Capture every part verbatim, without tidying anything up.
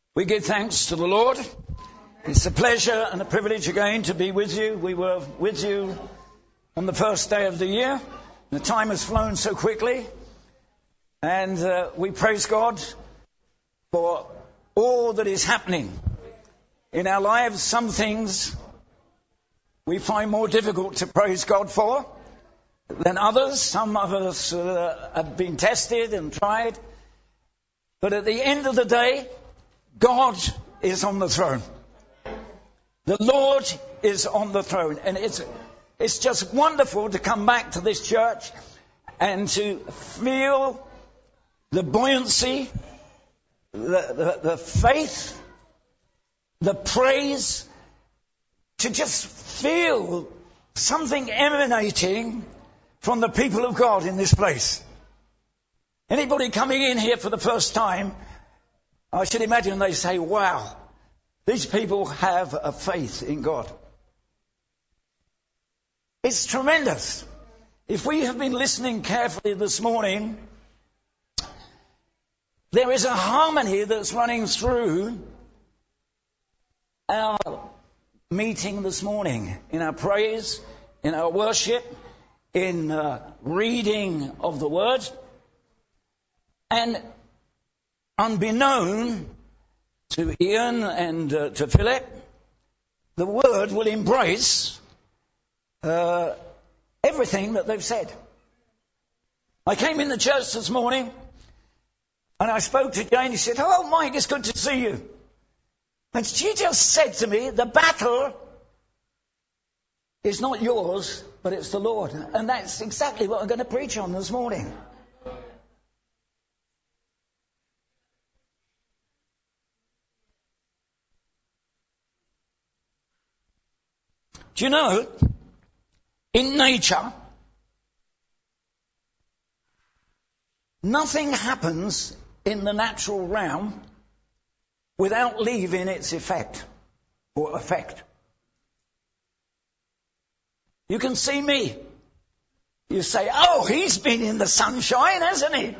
We give thanks to the Lord. It's a pleasure and a privilege again to be with you. We were with you on the first day of the year. The time has flown so quickly. And uh, we praise God for all that is happening in our lives. Some things we find more difficult to praise God for than others. Some of us uh, have been tested and tried. But at the end of the day, God is on the throne. The Lord is on the throne. And it's it's just wonderful to come back to this church and to feel the buoyancy, the, the, the faith, the praise, to just feel something emanating from the people of God in this place. Anybody coming in here for the first time, I should imagine they say, wow, these people have a faith in God. It's tremendous. If we have been listening carefully this morning, there is a harmony that's running through our meeting this morning, in our praise, in our worship, in uh, reading of the Word. And unbeknown to Ian and uh, to Philip, the Word will embrace uh, everything that they've said. I came in the church this morning and I spoke to Jane. He said, "Oh, Mike, it's good to see you." And she just said to me, the battle is not yours, but it's the Lord. And that's exactly what I'm going to preach on this morning. Do you know, in nature, nothing happens in the natural realm without leaving its effect or effect. You can see me. You say, oh, he's been in the sunshine, hasn't he?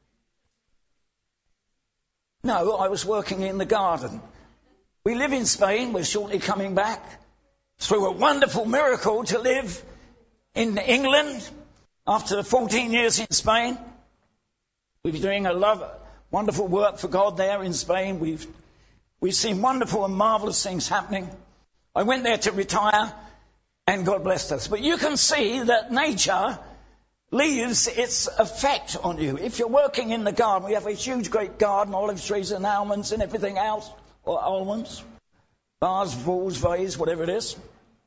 No, I was working in the garden. We live in Spain. We're shortly coming back through a wonderful miracle to live in England after fourteen years in Spain. We've been doing a love, wonderful work for God there in Spain. We've we've seen wonderful and marvellous things happening. I went there to retire, and God blessed us. But you can see that nature leaves its effect on you. If you're working in the garden, we have a huge, great garden, olive trees and almonds and everything else, or almonds. Vase, vase, vase, whatever it is.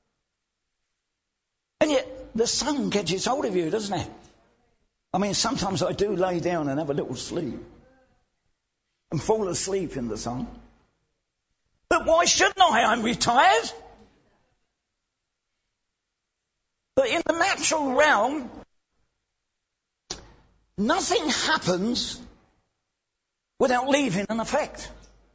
And yet the sun catches hold of you, doesn't it? I mean, sometimes I do lay down and have a little sleep and fall asleep in the sun. But why shouldn't I? I'm retired. But in the natural realm, nothing happens without leaving an effect.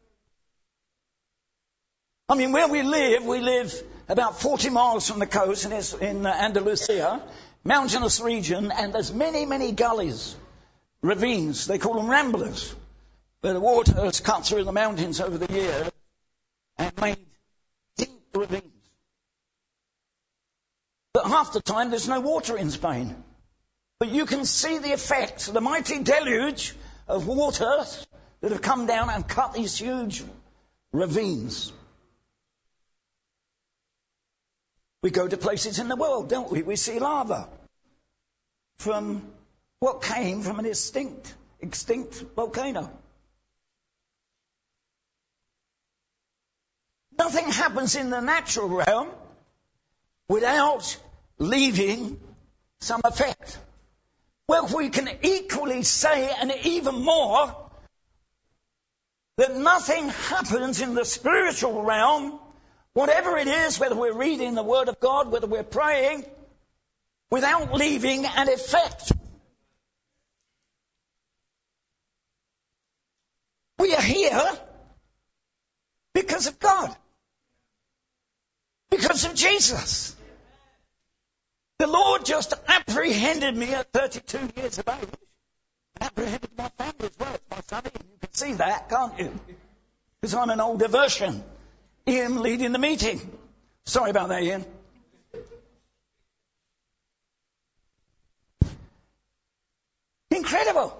I mean, where we live, we live about forty miles from the coast, and it's in Andalusia, mountainous region, and there's many, many gullies, ravines. They call them ramblers, where the water has cut through the mountains over the years and made deep ravines. But half the time, there's no water in Spain. But you can see the effect, the mighty deluge of water that have come down and cut these huge ravines. We go to places in the world, don't we? We see lava from what came from an extinct, extinct volcano. Nothing happens in the natural realm without leaving some effect. Well, we can equally say, and even more, that nothing happens in the spiritual realm, whatever it is, whether we're reading the Word of God, whether we're praying, without leaving an effect. We are here because of God, because of Jesus. The Lord just apprehended me at thirty-two years of age. Apprehended my family as well. It's my son. You can see that, can't you? because I'm an older version. Ian leading the meeting. Sorry about that, Ian. Incredible.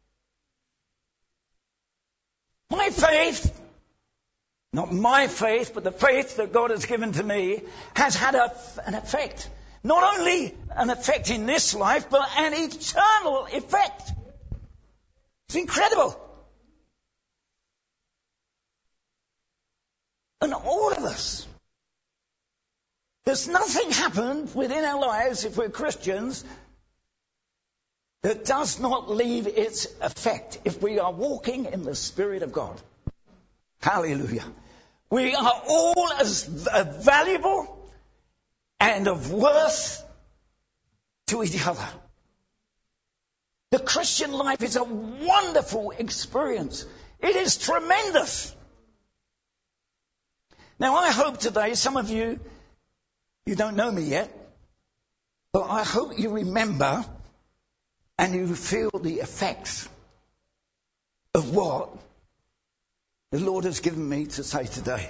My faith, not my faith, but the faith that God has given to me, has had a, an effect. Not only an effect in this life, but an eternal effect. It's incredible. And all of us, there's nothing happened within our lives, if we're Christians, that does not leave its effect if we are walking in the Spirit of God. Hallelujah. We are all as valuable and of worth to each other. The Christian life is a wonderful experience. It is tremendous. Now, I hope today, some of you, you don't know me yet, but I hope you remember and you feel the effects of what the Lord has given me to say today.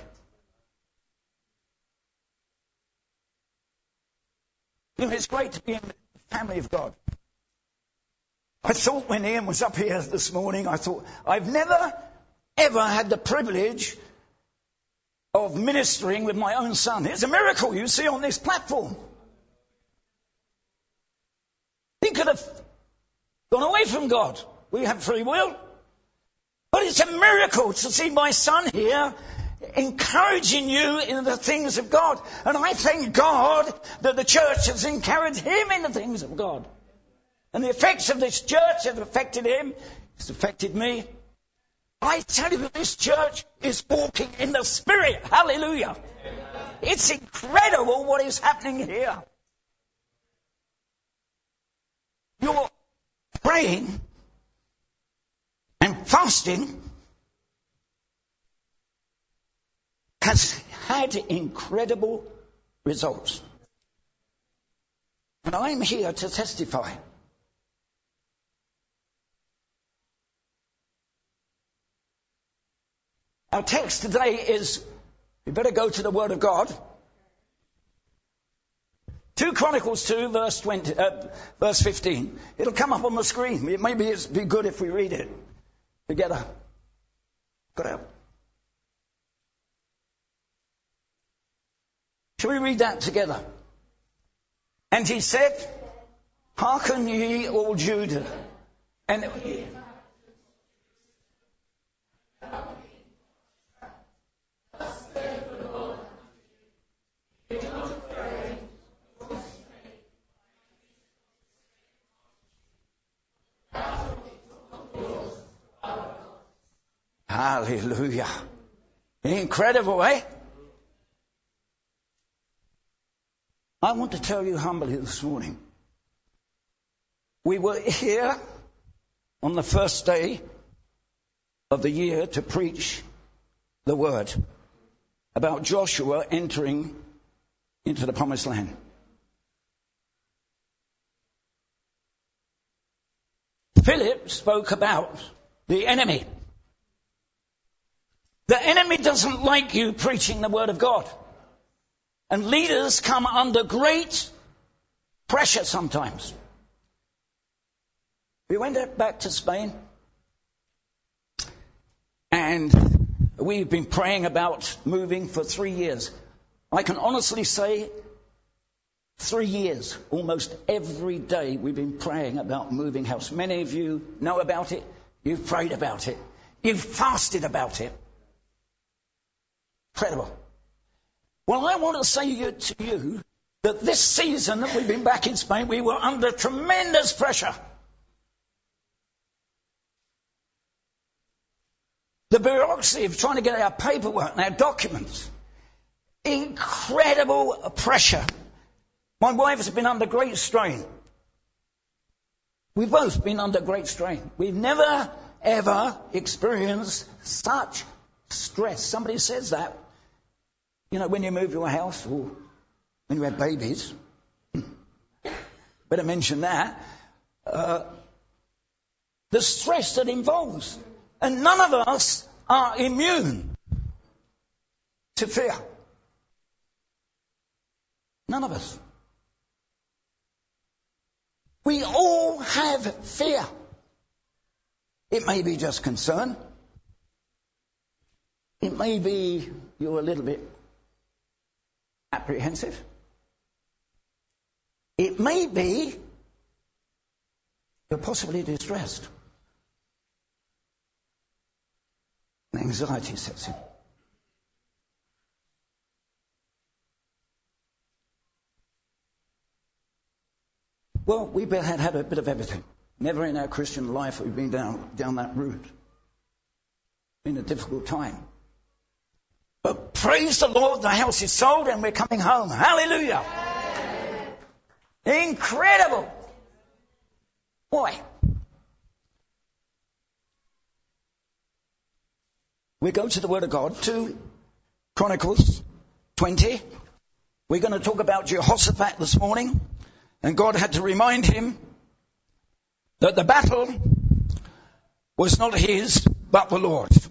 You know, it's great to be in the family of God. I thought when Ian was up here this morning, I thought, I've never, ever had the privilege of ministering with my own son. It's a miracle you see on this platform. He could have gone away from God. We have free will. But it's a miracle to see my son here encouraging you in the things of God. And I thank God that the church has encouraged him in the things of God. And the effects of this church have affected him. It's affected me. I tell you that this church is walking in the Spirit. Hallelujah. It's incredible what is happening here. You're praying and fasting has had incredible results. And I'm here to testify. Our text today is, we better go to the Word of God. Second Chronicles two, verse twenty, uh, verse fifteen. It'll come up on the screen. It maybe it'd be good if we read it together. Got it up. Shall we read that together? And he said, hearken ye all Judah. And hallelujah. Incredible, eh? I want to tell you humbly this morning. We were here on the first day of the year to preach the word about Joshua entering into the promised land. Philip spoke about the enemy. The enemy doesn't like you preaching the word of God. And leaders come under great pressure sometimes. We went back to Spain and we've been praying about moving for three years. I can honestly say three years, almost every day we've been praying about moving house. Many of you know about it. You've prayed about it. You've fasted about it. Incredible. Well, I want to say to you that this season that we've been back in Spain, we were under tremendous pressure. The bureaucracy of trying to get our paperwork and our documents. Incredible pressure. My wife has been under great strain. We've both been under great strain. We've never, ever experienced such stress. Somebody says that. You know, when you move your house or when you have babies, better mention that, uh, the stress that involves. And none of us are immune to fear. None of us. We all have fear. It may be just concern. It may be you're a little bit apprehensive. It may be you're possibly distressed. And anxiety sets in. Well, we've had, had a bit of everything. Never in our Christian life have we been down, down that route. It's been a difficult time. But praise the Lord, the house is sold and we're coming home. Hallelujah. Incredible. Boy. We go to the Word of God, to Chronicles twenty. We're going to talk about Jehoshaphat this morning. And God had to remind him that the battle was not his, but the Lord's.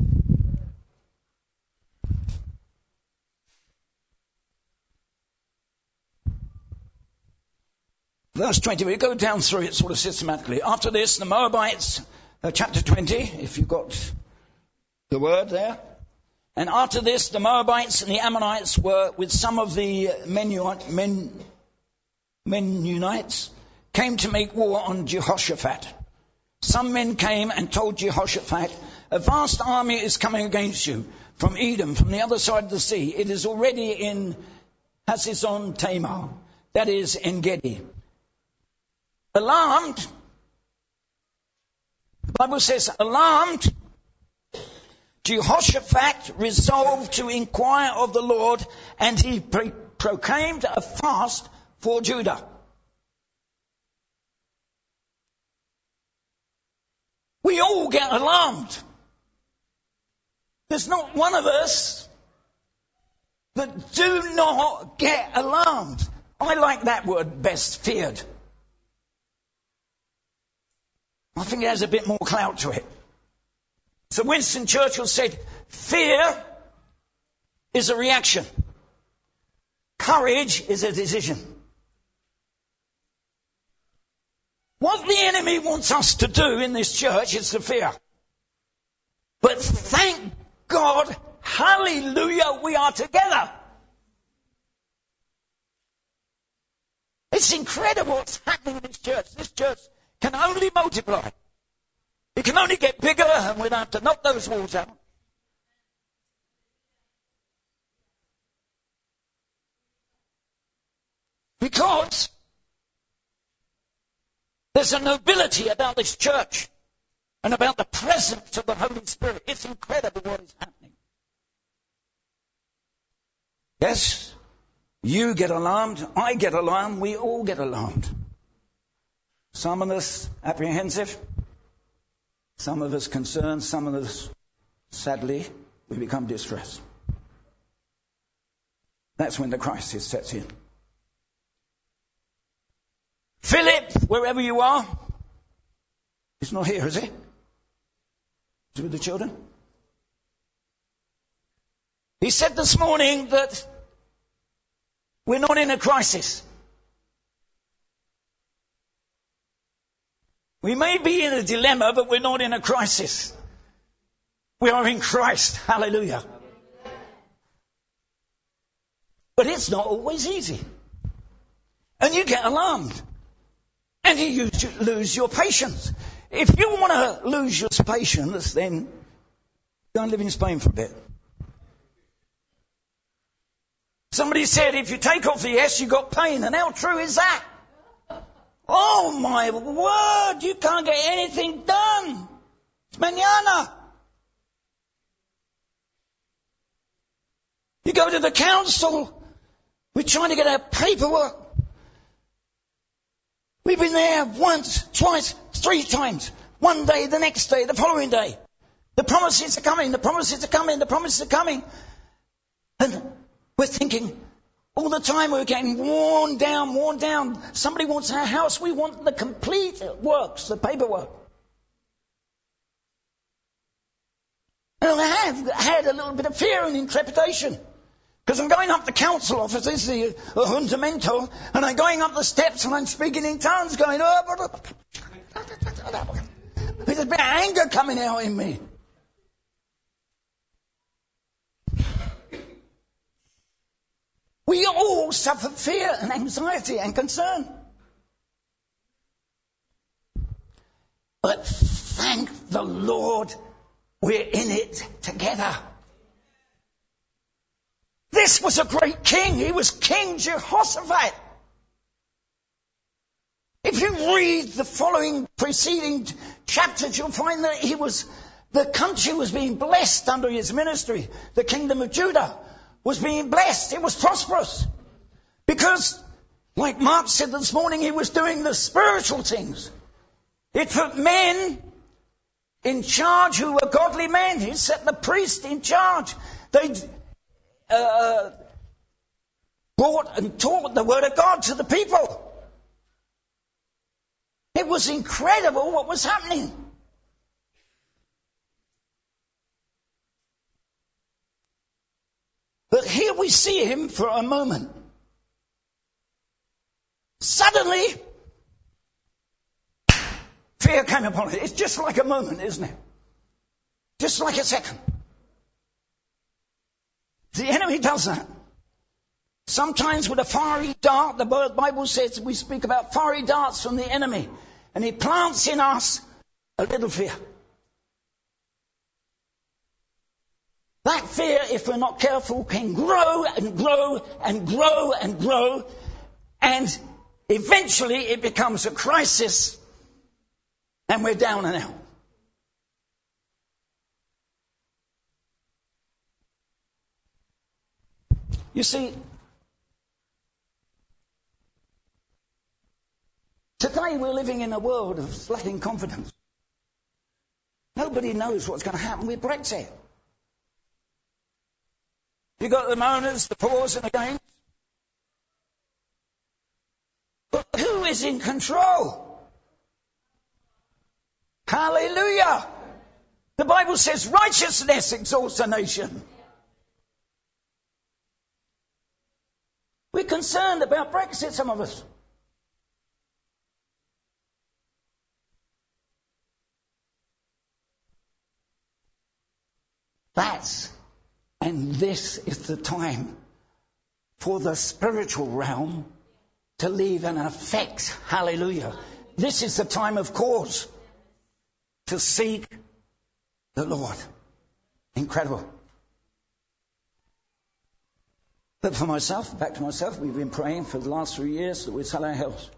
Verse twenty, we go down through it sort of systematically. After this, the Moabites, uh, chapter twenty, if you've got the word there. And after this, the Moabites and the Ammonites were with some of the Menu- Men, Mennonites, came to make war on Jehoshaphat. Some men came and told Jehoshaphat, a vast army is coming against you from Edom, from the other side of the sea. It is already in Hazazon Tamar, that is in Gedi. Alarmed, the Bible says, alarmed, Jehoshaphat resolved to inquire of the Lord, and he pre- proclaimed a fast for Judah. We all get alarmed. There's not one of us that do not get alarmed. I like that word best, feared. I think it has a bit more clout to it. So Winston Churchill said, fear is a reaction. Courage is a decision. What the enemy wants us to do in this church is to fear. But thank God, hallelujah, we are together. It's incredible what's happening in this church. This church can only multiply. It can only get bigger, and we don't have to knock those walls out. Because there's a nobility about this church and about the presence of the Holy Spirit. It's incredible what is happening. Yes, you get alarmed, I get alarmed, we all get alarmed. Some of us apprehensive, some of us concerned, some of us, sadly, we become distressed. That's when the crisis sets in. Philip, wherever you are, he's not here, is he? Is he with the children? He said this morning that we're not in a crisis. We may be in a dilemma, but we're not in a crisis. We are in Christ. Hallelujah. But it's not always easy. And you get alarmed. And you lose your patience. If you want to lose your patience, then go and live in Spain for a bit. Somebody said if you take off the S, you've got pain. And how true is that? Oh my word, you can't get anything done. It's mañana. You go to the council, we're trying to get our paperwork. We've been there once, twice, three times. One day, the next day, the following day. The promises are coming, the promises are coming, the promises are coming. And we're thinking, all the time we're getting worn down, worn down. Somebody wants our house, we want the complete works, the paperwork. And I have had a little bit of fear and intrepidation. Because I'm going up the council offices, the Ayuntamiento, and I'm going up the steps and I'm speaking in tongues, going, oh, there's a bit of anger coming out in me. We all suffer fear and anxiety and concern. But thank the Lord, we're in it together. This was a great king. He was King Jehoshaphat. If you read the following preceding chapters, you'll find that he was, the country was being blessed under his ministry. The kingdom of Judah was being blessed. It was prosperous. Because, like Mark said this morning, he was doing the spiritual things. It put men in charge who were godly men. He set the priest in charge. They uh, brought and taught the word of God to the people. It was incredible what was happening. But here we see him for a moment. Suddenly, fear came upon it. It's just like a moment, isn't it? Just like a second. The enemy does that. Sometimes with a fiery dart, the Bible says we speak about fiery darts from the enemy. And he plants in us a little fear. That fear, if we're not careful, can grow and grow and grow and grow. And eventually it becomes a crisis. And we're down and out. You see, today we're living in a world of lacking confidence. Nobody knows what's going to happen with Brexit. You've got the moaners, the pros and the against. But who is in control? Hallelujah! The Bible says righteousness exalts a nation. We're concerned about Brexit, some of us. That's, and this is the time for the spiritual realm to leave an effect. Hallelujah. This is the time of cause to seek the Lord. Incredible. But for myself, back to myself, we've been praying for the last three years that we'd sell our house.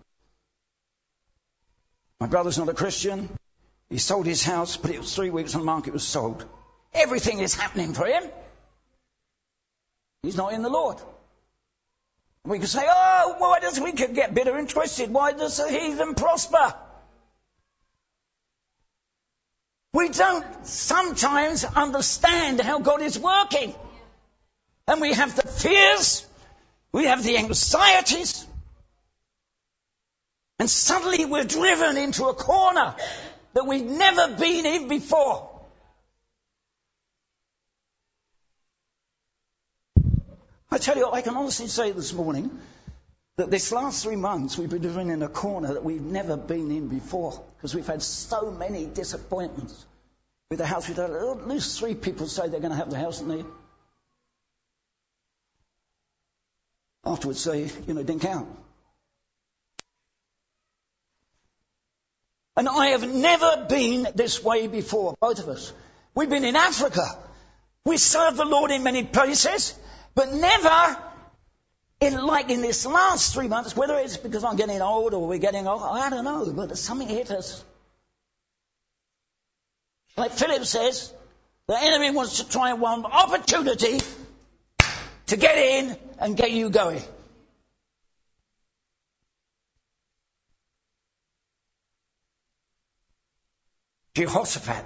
My brother's not a Christian. He sold his house, but it was three weeks on the market, it was sold. Everything is happening for him. He's not in the Lord. We could say, oh, why does we could get bitter and twisted? Why does the heathen prosper? We don't sometimes understand how God is working. And we have the fears, we have the anxieties, and suddenly we're driven into a corner that we've never been in before. I tell you, I can honestly say this morning that this last three months we've been driven in a corner that we've never been in before, because we've had so many disappointments with the house. We've had at least three people say they're going to have the house and they afterwards say, you know, it didn't count. And I have never been this way before, both of us. We've been in Africa. We serve the Lord in many places, but never in like in this last three months, whether it's because I'm getting old or we're getting old, I don't know, but something hit us. Like Philip says, the enemy wants to try one opportunity to get in and get you going. Jehoshaphat,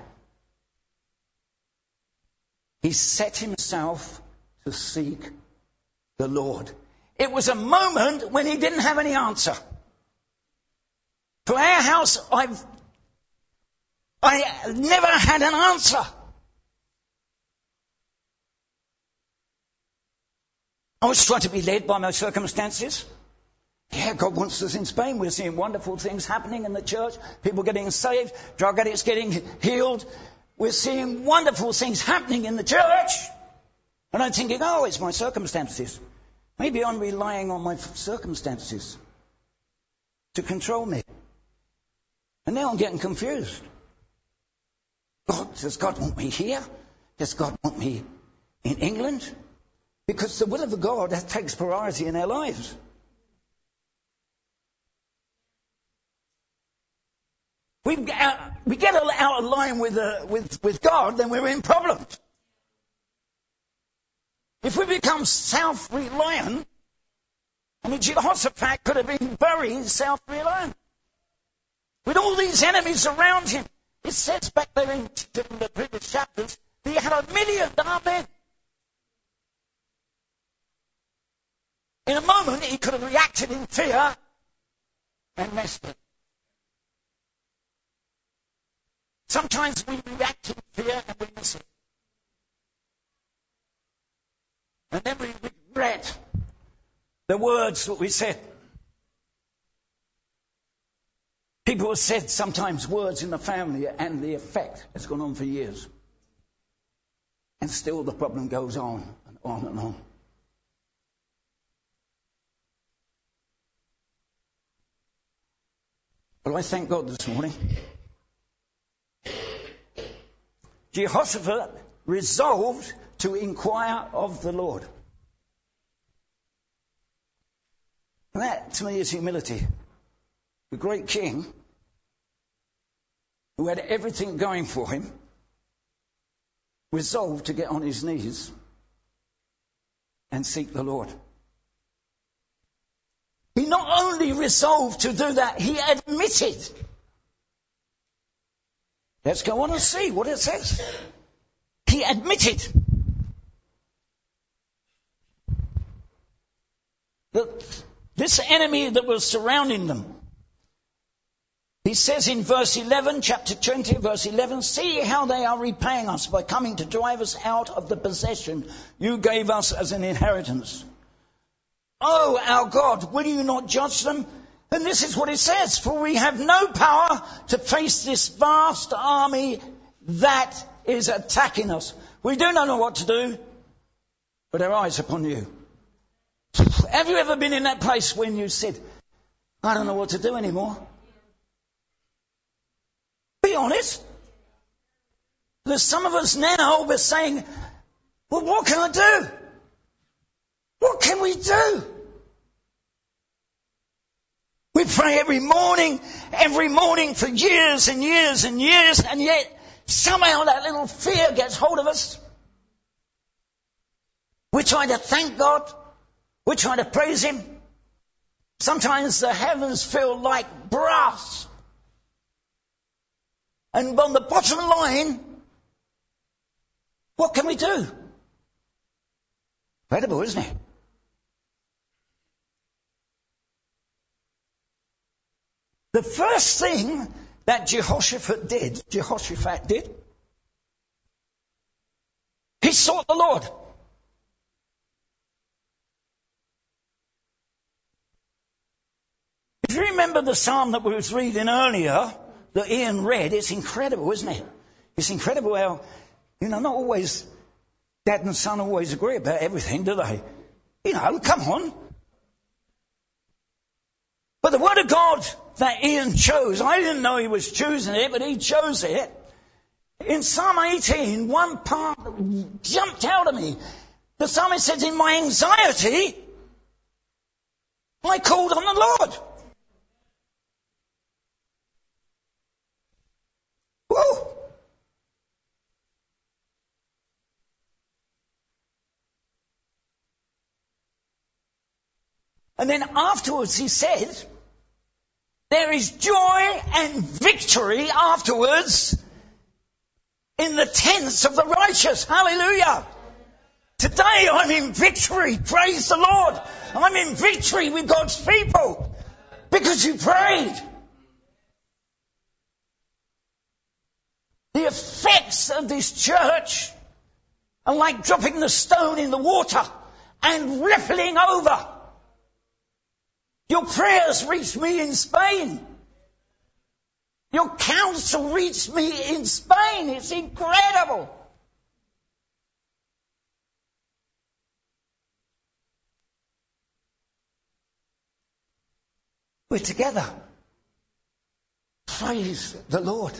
he set himself to seek the Lord. It was a moment when he didn't have any answer. For our house, I've I never had an answer. I was trying to be led by my circumstances. Yeah, God wants us in Spain. We're seeing wonderful things happening in the church. People getting saved, drug addicts getting healed. We're seeing wonderful things happening in the church. And I'm thinking, oh, it's my circumstances. Maybe I'm relying on my circumstances to control me. And now I'm getting confused. God, does God want me here? Does God want me in England? Because the will of God that takes priority in our lives. We get out, we get out of line with, uh, with, with God, then we're in problems. If we become self-reliant, I mean, Jehoshaphat could have been very self-reliant. With all these enemies around him, it says back there in the previous chapters, he had a million armed men. In a moment, he could have reacted in fear and messed it. Sometimes we react in fear and we miss it. And then we regret the words that we said. People have said sometimes words in the family and the effect has gone on for years. And still the problem goes on and on and on. Well, I thank God this morning. Jehoshaphat resolved to inquire of the Lord. And that, to me, is humility. The great king, who had everything going for him, resolved to get on his knees and seek the Lord. He not only resolved to do that, he admitted. Let's go on and see what it says. He admitted that this enemy that was surrounding them, he says in verse eleven, chapter twenty, verse eleven, see how they are repaying us by coming to drive us out of the possession you gave us as an inheritance. Oh, our God, will you not judge them? And this is what it says, for we have no power to face this vast army that is attacking us. We do not know what to do, but our eyes upon you. Have you ever been in that place when you said, I don't know what to do anymore? Be honest. There's some of us now, we're saying, well, what can I do? What can we do? We pray every morning, every morning for years and years and years, and yet somehow that little fear gets hold of us. We're trying to thank God. We're trying to praise Him. Sometimes the heavens feel like brass. And on the bottom line, what can we do? Incredible, isn't it? The first thing that Jehoshaphat did, Jehoshaphat did, he sought the Lord. If you remember the psalm that we was reading earlier, that Ian read, it's incredible, isn't it? It's incredible how, you know, not always, dad and son always agree about everything, do they? You know, come on. But the word of God that Ian chose, I didn't know he was choosing it, but he chose it. In Psalm eighteen, one part jumped out at me. The psalmist says, in my anxiety, I called on the Lord. Whoa. And then afterwards he said, there is joy and victory afterwards in the tents of the righteous. Hallelujah. Today I'm in victory. Praise the Lord. I'm in victory with God's people because you prayed. The effects of this church are like dropping the stone in the water. and rippling over. Your prayers reached me in Spain. Your counsel reached me in Spain. It's incredible. We're together. Praise the Lord.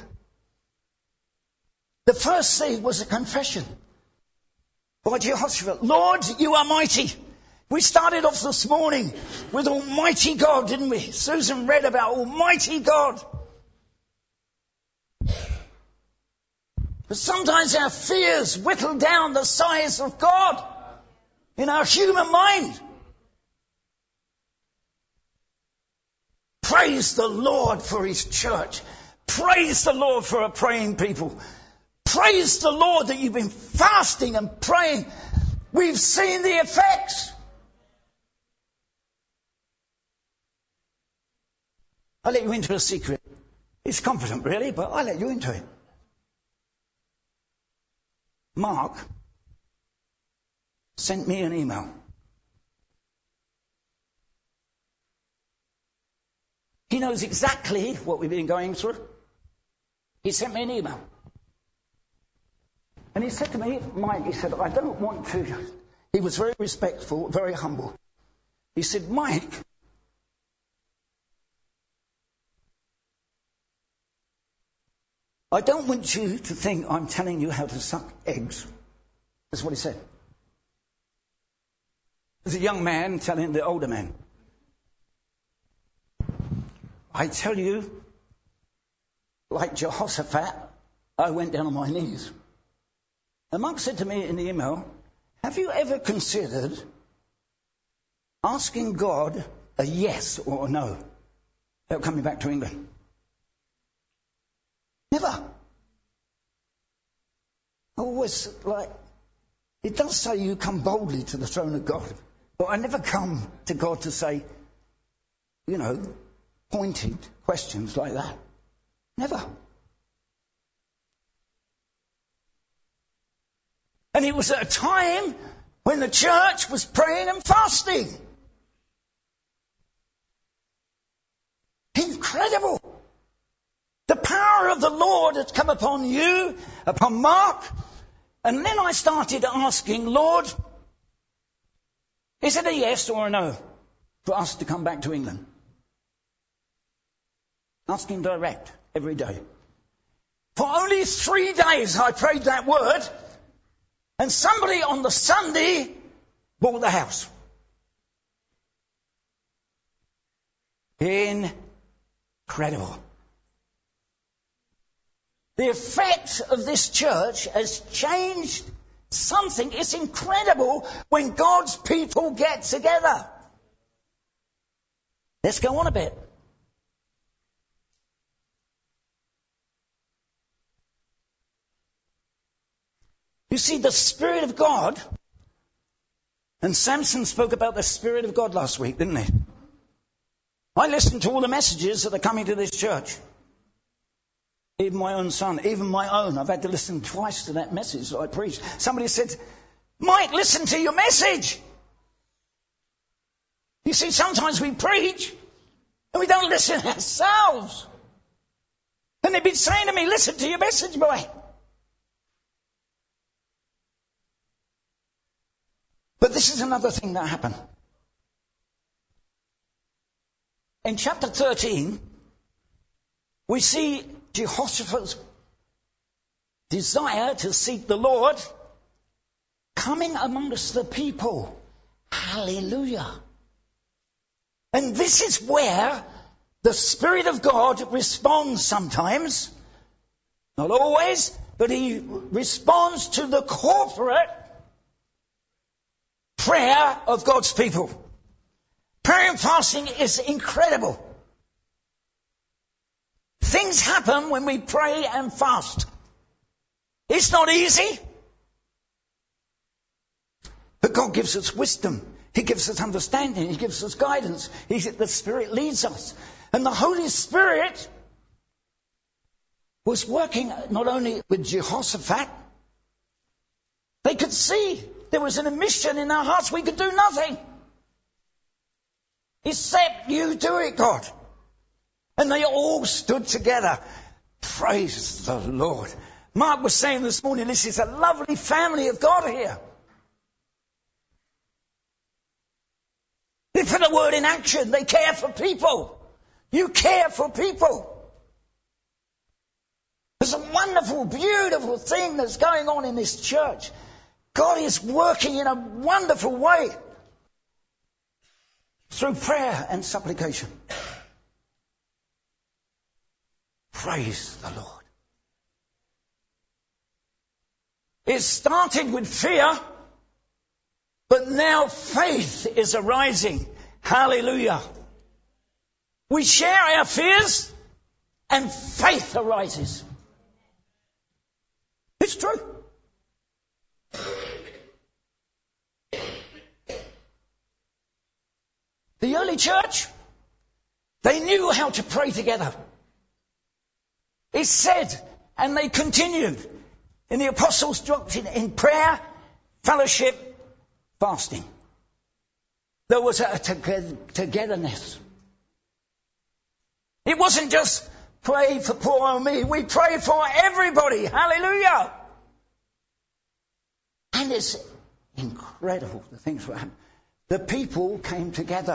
The first thing was a confession by Jehoshaphat. Lord, you are mighty. We started off this morning with Almighty God, didn't we? Susan read about Almighty God. But sometimes our fears whittle down the size of God in our human mind. Praise the Lord for his church. Praise the Lord for a praying people. Praise the Lord that you've been fasting and praying. We've seen the effects. I'll let you into a secret. It's confident, really, but I'll let you into it. Mark sent me an email. He knows exactly what we've been going through. He sent me an email. And he said to me, Mike, he said, I don't want to... He was very respectful, very humble. He said, Mike, I don't want you to think I'm telling you how to suck eggs. That's what he said. There's a young man telling the older man. I tell you, like Jehoshaphat, I went down on my knees. And Mark said to me in the email, have you ever considered asking God a yes or a no about coming back to England? Never. Always like, it does say you come boldly to the throne of God. But I never come to God to say, you know, pointed questions like that. Never. And it was at a time when the church was praying and fasting. Incredible. The power of the Lord had come upon you, upon Mark. And then I started asking, Lord, is it a yes or a no for us to come back to England? Asking direct every day. For only three days I prayed that word, and somebody on the Sunday bought the house. Incredible. The effect of this church has changed something. It's incredible when God's people get together. Let's go on a bit. You see, the Spirit of God, and Samson spoke about the Spirit of God last week, didn't he? I listened to all the messages that are coming to this church. Even my own son, even my own. I've had to listen twice to that message that I preached. Somebody said, Mike, listen to your message. You see, sometimes we preach and we don't listen ourselves. And they've been saying to me, listen to your message, boy. But this is another thing that happened. In chapter thirteen, we see Jehoshaphat's desire to seek the Lord coming amongst the people. Hallelujah. And this is where the Spirit of God responds sometimes. Not always, but he responds to the corporate prayer of God's people. Prayer and fasting is incredible. Things happen when we pray and fast. It's not easy. But God gives us wisdom. He gives us understanding. He gives us guidance. He, the Spirit leads us. And the Holy Spirit was working not only with Jehoshaphat. They could see there was an admission in our hearts we could do nothing. Except you do it, God. And they all stood together. Praise the Lord. Mark was saying this morning, this is a lovely family of God here. They put a word in action. They care for people. You care for people. There's a wonderful, beautiful thing that's going on in this church. God is working in a wonderful way through prayer and supplication. Praise the Lord. It started with fear, but now faith is arising. Hallelujah. We share our fears and faith arises. It's true. The early church, they knew how to pray together. It said, and they continued in the apostles' doctrine, in prayer, fellowship, fasting. There was a togetherness. It wasn't just pray for poor old me. We pray for everybody. Hallelujah. And it's incredible the things that happened. The people came together.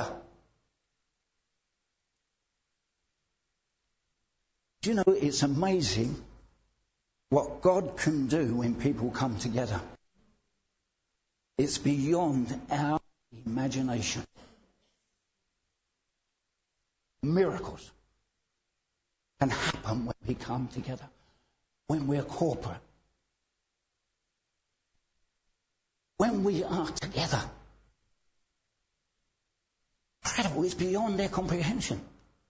Do you know, it's amazing what God can do when people come together. It's beyond our imagination. Miracles can happen when we come together, when we're corporate, when we are together. Incredible, it's beyond their comprehension.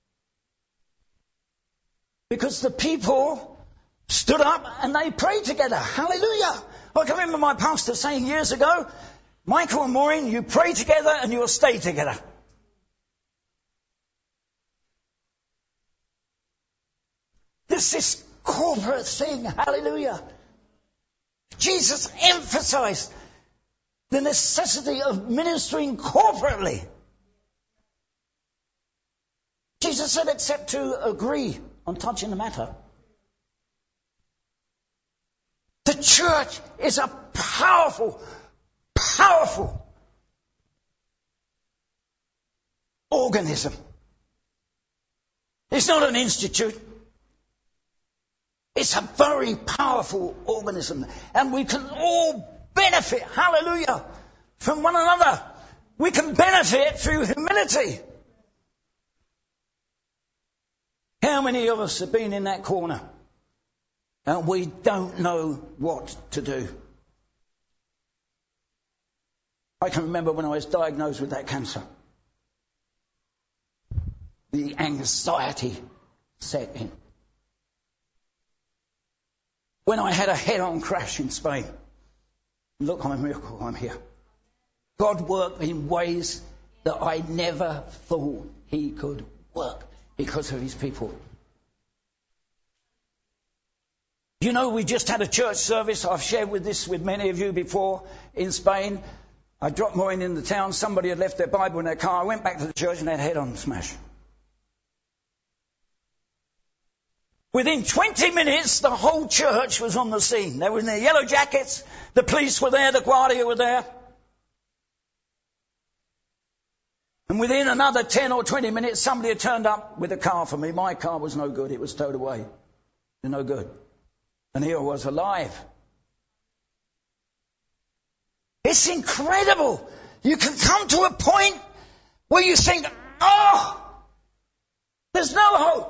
Because the people stood up and they prayed together. Hallelujah. I can remember my pastor saying years ago, Michael and Maureen, you pray together and you'll stay together. This is corporate thing. Hallelujah. Jesus emphasized the necessity of ministering corporately. Jesus said, except to agree on touching the matter. The church is a powerful, powerful organism. It's not an institute. It's a very powerful organism. And we can all benefit, hallelujah, from one another. We can benefit through humility. How many of us have been in that corner and we don't know what to do? I can remember when I was diagnosed with that cancer. The anxiety set in. When I had a head-on crash in Spain. Look, I'm a miracle, I'm here. God worked in ways that I never thought he could work because of his people. You know, we just had a church service. I've shared with this with many of you before in Spain. I dropped Maureen in the town. Somebody had left their Bible in their car. I went back to the church and they had head-on smash. Within twenty minutes, the whole church was on the scene. They were in their yellow jackets. The police were there. The Guardia were there. And within another ten or twenty minutes, somebody had turned up with a car for me. My car was no good. It was towed away. No good. And here I was alive. It's incredible. You can come to a point where you think, oh, there's no hope.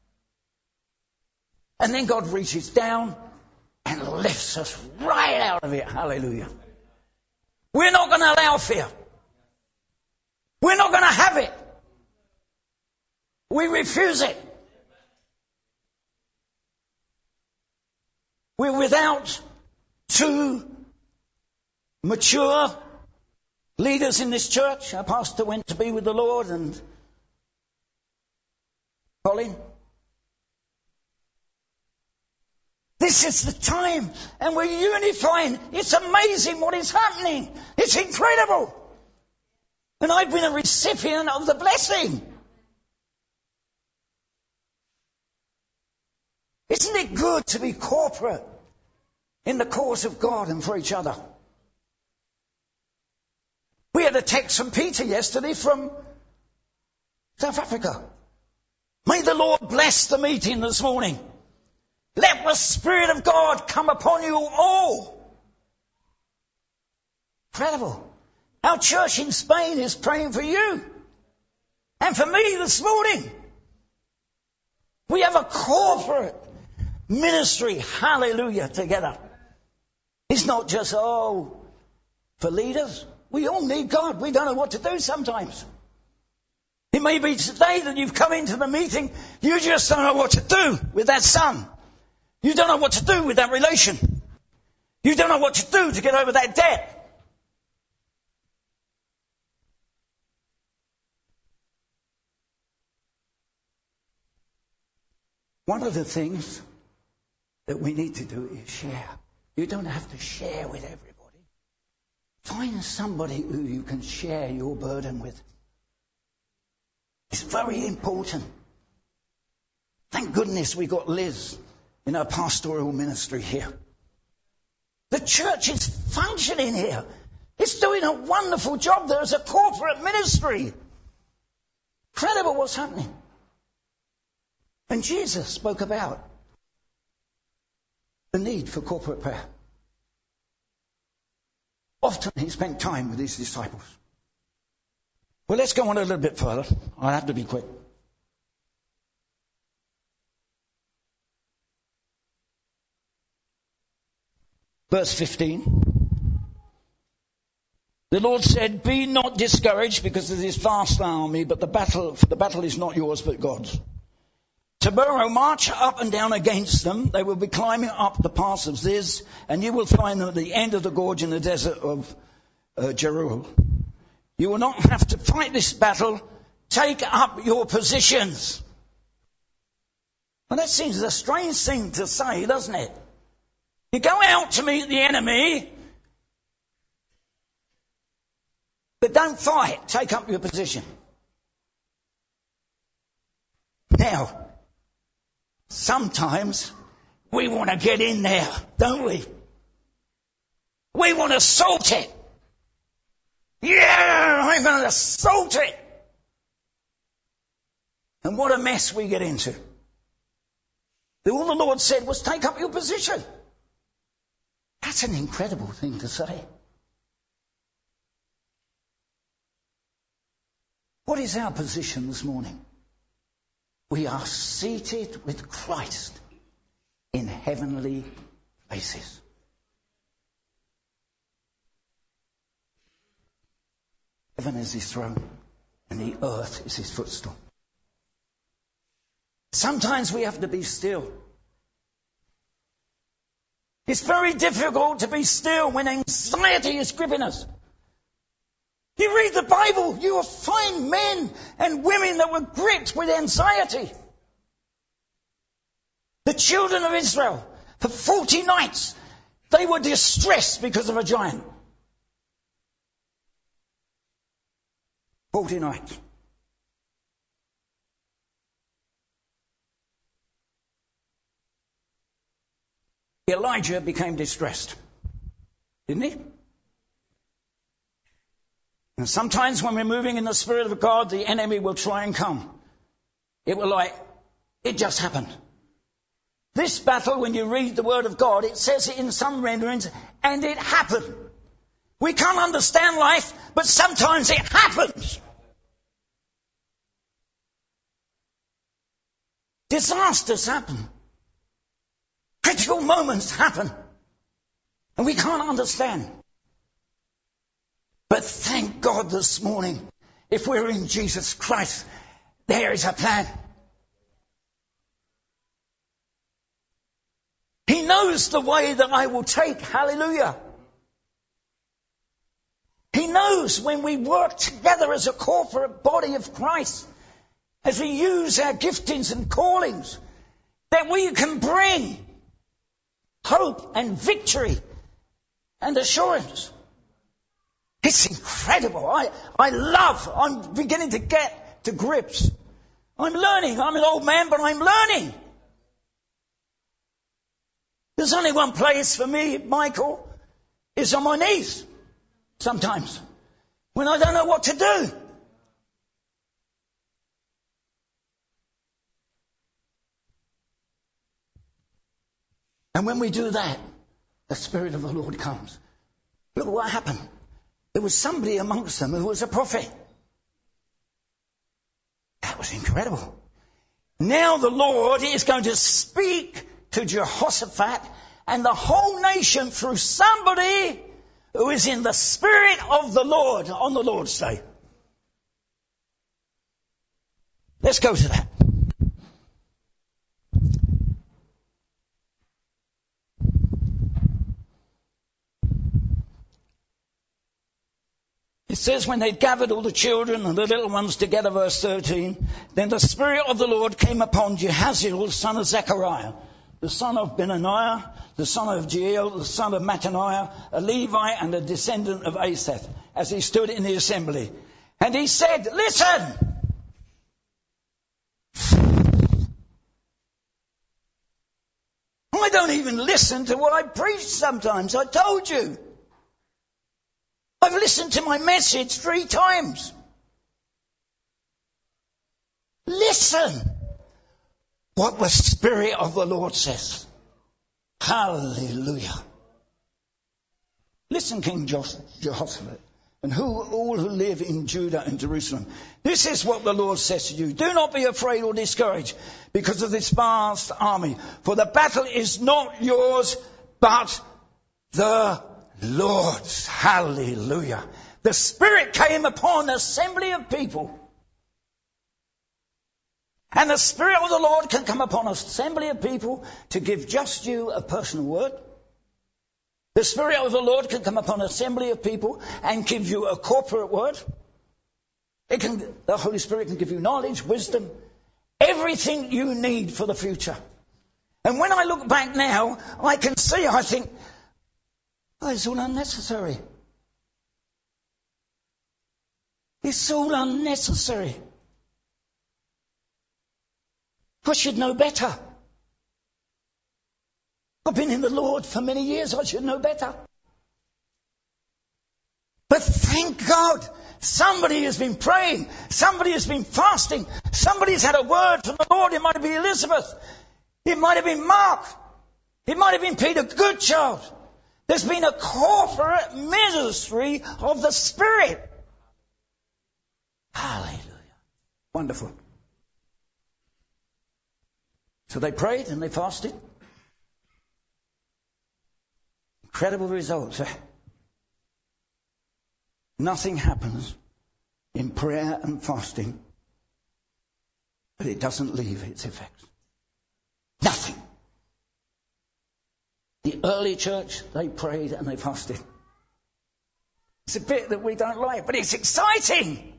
And then God reaches down and lifts us right out of it. Hallelujah. We're not going to allow fear. We're not going to have it. We refuse it. We're without two mature leaders in this church. Our pastor went to be with the Lord, and Colin. This is the time, and we're unifying. It's amazing what is happening. It's incredible. And I've been a recipient of the blessing. Isn't it good to be corporate in the cause of God and for each other? We had a text from Peter yesterday from South Africa. May the Lord bless the meeting this morning. Let the Spirit of God come upon you all. Incredible. Our church in Spain is praying for you and for me this morning. We have a corporate ministry, hallelujah, together. It's not just, oh, for leaders. We all need God. We don't know what to do sometimes. It may be today that you've come into the meeting, you just don't know what to do with that son. You don't know what to do with that relation. You don't know what to do to get over that debt. One of the things that we need to do is share. You don't have to share with everybody. Find somebody who you can share your burden with. It's very important. Thank goodness we got Liz in our pastoral ministry here. The church is functioning here. It's doing a wonderful job. There's a corporate ministry. Incredible what's happening. And Jesus spoke about the need for corporate prayer. Often he spent time with his disciples. Well, let's go on a little bit further. I'll have to be quick. Verse fifteen. The Lord said, be not discouraged because of this vast army, but the battle, for the battle is not yours but God's. Tomorrow march up and down against them. They will be climbing up the pass of Ziz, and you will find them at the end of the gorge in the desert of uh, Jeruel. You will not have to fight this battle. Take up your positions. Well, that seems a strange thing to say, doesn't it? You go out to meet the enemy, but don't fight. Take up your position. Now, sometimes we want to get in there, don't we? We want to assault it. Yeah, I'm going to assault it. And what a mess we get into. All the Lord said was take up your position. That's an incredible thing to say. What is our position this morning? We are seated with Christ in heavenly places. Heaven is his throne and the earth is his footstool. Sometimes we have to be still. It's very difficult to be still when anxiety is gripping us. You read the Bible, you will find men and women that were gripped with anxiety. The children of Israel, for forty nights, they were distressed because of a giant. Forty nights. Elijah became distressed, didn't he? And sometimes when we're moving in the Spirit of God, the enemy will try and come. It will like, it just happened. This battle, when you read the Word of God, it says it in some renderings, and it happened. We can't understand life, but sometimes it happens. Disasters happen. Critical moments happen. And we can't understand. But thank God this morning, if we're in Jesus Christ, there is a plan. He knows the way that I will take. Hallelujah. He knows when we work together as a corporate body of Christ, as we use our giftings and callings, that we can bring hope and victory and assurance. It's incredible. I, I love, I'm beginning to get to grips. I'm learning. I'm an old man, but I'm learning. There's only one place for me, Michael, is on my knees sometimes when I don't know what to do. And when we do that, the Spirit of the Lord comes. Look what happened. There was somebody amongst them who was a prophet. That was incredible. Now the Lord is going to speak to Jehoshaphat and the whole nation through somebody who is in the Spirit of the Lord on the Lord's Day. Let's go to that. It says when they'd gathered all the children and the little ones together, verse thirteen, then the Spirit of the Lord came upon Jehaziel, the son of Zechariah, the son of Benaniah, the son of Jeiel, the son of Mattaniah, a Levite and a descendant of Asaph, as he stood in the assembly. And he said, listen! I don't even listen to what I preach sometimes, I told you. I've listened to my message three times. Listen what the Spirit of the Lord says. Hallelujah. Listen, King Jehoshaphat, and who all who live in Judah and Jerusalem. This is what the Lord says to you. Do not be afraid or discouraged because of this vast army, for the battle is not yours, but the Lord's. Hallelujah. The Spirit came upon an assembly of people. And the Spirit of the Lord can come upon an assembly of people to give just you a personal word. The Spirit of the Lord can come upon an assembly of people and give you a corporate word. It can, the Holy Spirit can give you knowledge, wisdom, everything you need for the future. And when I look back now, I can see, I think, oh, it's all unnecessary. It's all unnecessary. I should know better. I've been in the Lord for many years. I should know better. But thank God, somebody has been praying. Somebody has been fasting. Somebody's had a word from the Lord. It might have been Elizabeth. It might have been Mark. It might have been Peter Goodchild. There's been a corporate ministry of the Spirit. Hallelujah. Wonderful. So they prayed and they fasted. Incredible results. Nothing happens in prayer and fasting, but it doesn't leave its effects. Nothing. The early church, they prayed and they fasted. It's a bit that we don't like, but it's exciting.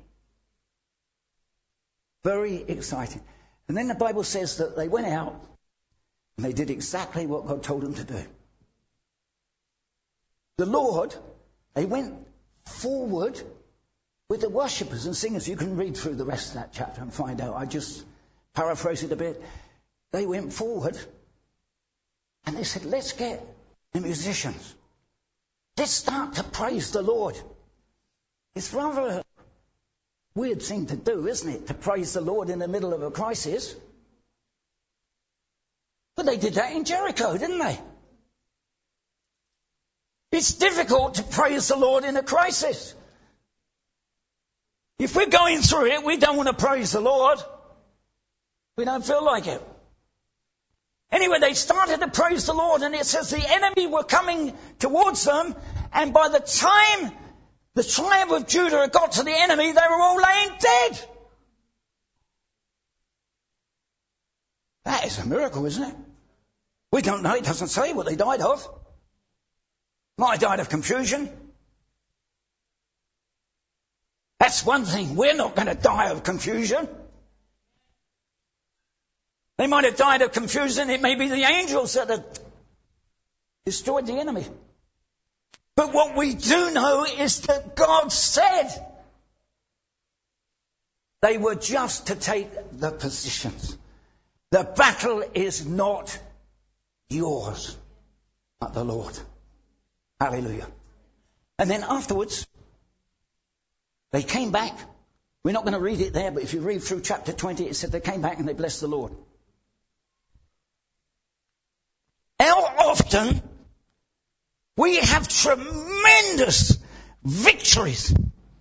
Very exciting. And then the Bible says that they went out and they did exactly what God told them to do. The Lord, they went forward with the worshippers and singers. You can read through the rest of that chapter and find out. I just paraphrase it a bit. They went forward and they said, let's get the musicians. Let's start to praise the Lord. It's rather a weird thing to do, isn't it? To praise the Lord in the middle of a crisis. But they did that in Jericho, didn't they? It's difficult to praise the Lord in a crisis. If we're going through it, we don't want to praise the Lord. We don't feel like it. Anyway, they started to praise the Lord, and it says the enemy were coming towards them, and by the time the tribe of Judah had got to the enemy, they were all laying dead. That is a miracle, isn't it? We don't know. It doesn't say what they died of. Might have died of confusion. That's one thing. We're not going to die of confusion. They might have died of confusion. It may be the angels that are destroyed the enemy. But what we do know is that God said they were just to take the positions. The battle is not yours, but the Lord. Hallelujah. And then afterwards, they came back. We're not going to read it there, but if you read through chapter twenty, it said they came back and they blessed the Lord. How often we have tremendous victories.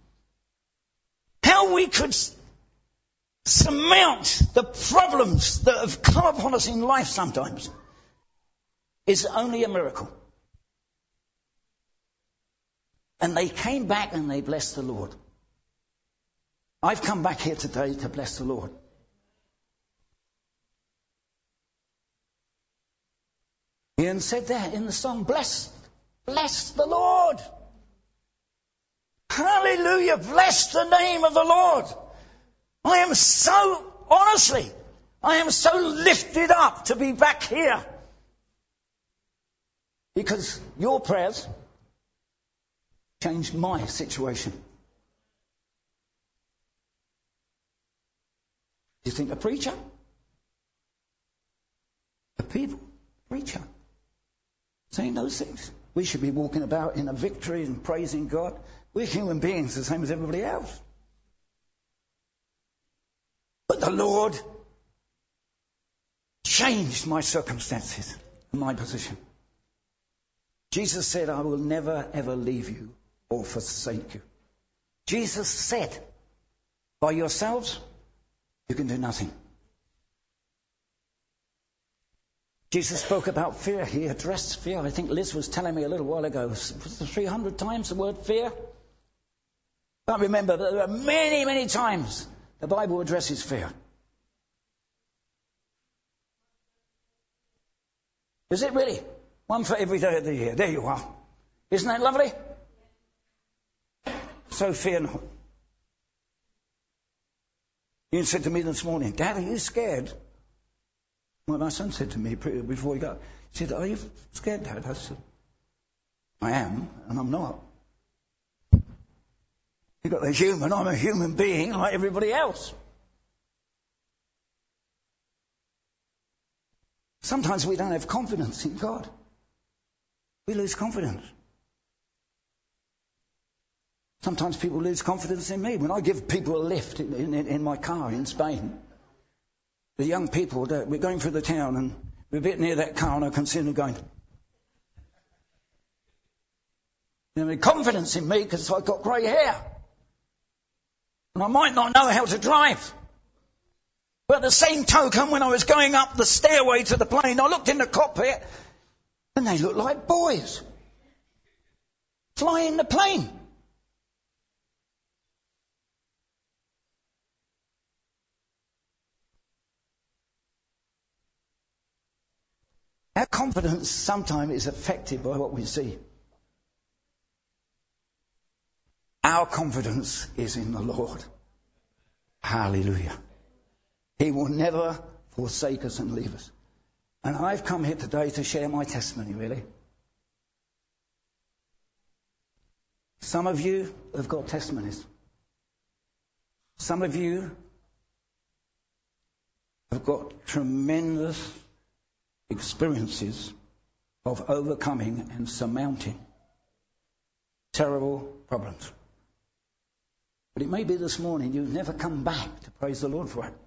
How we could surmount the problems that have come upon us in life sometimes is only a miracle. And they came back and they blessed the Lord. I've come back here today to bless the Lord. Ian said there in the song, bless, bless the Lord. Hallelujah, bless the name of the Lord. I am so, honestly, I am so lifted up to be back here. Because your prayers changed my situation. Do you think a preacher? A people, preacher, saying those things? We should be walking about in a victory and praising God. We're human beings, the same as everybody else. But the Lord changed my circumstances and my position. Jesus said, I will never, ever leave you or forsake you. Jesus said, by yourselves, you can do nothing. Jesus spoke about fear. He addressed fear. I think Liz was telling me a little while ago, was it three hundred times the word fear? I can't remember, but there are many, many times the Bible addresses fear. Is it really? One for every day of the year. There you are. Isn't that lovely? So fear not. Ian said to me this morning, Dad, are you scared? Well, my son said to me before he got, he said, are you scared, Dad? I said, I am, and I'm not. You've got the human, I'm a human being like everybody else. Sometimes we don't have confidence in God. We lose confidence. Sometimes people lose confidence in me. When I give people a lift in, in, in my car in Spain, the young people, we're going through the town and we're a bit near that car and I can see them going, you know, confidence in me because I've got grey hair. And I might not know how to drive. But at the same token, when I was going up the stairway to the plane, I looked in the cockpit and they looked like boys flying the plane. Our confidence sometimes is affected by what we see. Our confidence is in the Lord. Hallelujah. He will never forsake us and leave us. And I've come here today to share my testimony, really. Some of you have got testimonies. Some of you have got tremendous experiences of overcoming and surmounting terrible problems. But it may be this morning you've never come back to praise the Lord for it.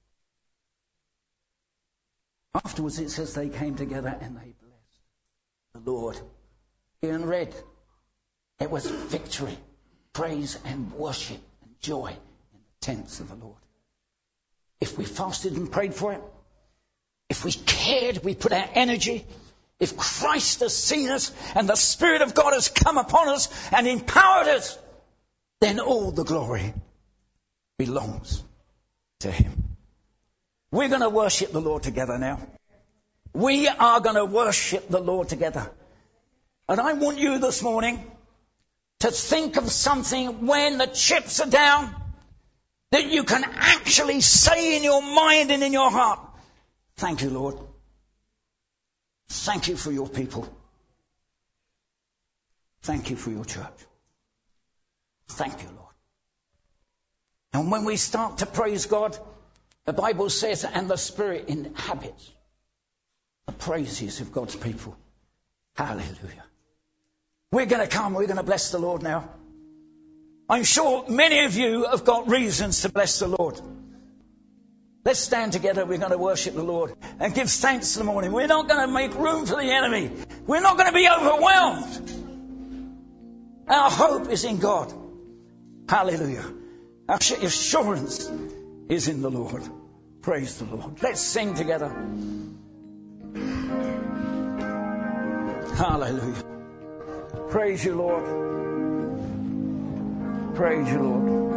Afterwards it says they came together and they blessed the Lord. Ian read, it was victory, praise and worship and joy in the tents of the Lord. If we fasted and prayed for it, if we cared, we put our energy, if Christ has seen us and the Spirit of God has come upon us and empowered us, then all the glory belongs to Him. We're going to worship the Lord together now. We are going to worship the Lord together. And I want you this morning to think of something when the chips are down that you can actually say in your mind and in your heart, thank you, Lord. Thank you for your people. Thank you for your church. Thank you, Lord. And when we start to praise God, the Bible says, and the Spirit inhabits the praises of God's people. Hallelujah. We're going to come, we're going to bless the Lord now. I'm sure many of you have got reasons to bless the Lord. Let's stand together, we're going to worship the Lord and give thanks in the morning. We're not going to make room for the enemy. We're not going to be overwhelmed. Our hope is in God. Hallelujah. Our assurance is in the Lord. Praise the Lord. Let's sing together. Hallelujah. Praise you, Lord. Praise you, Lord.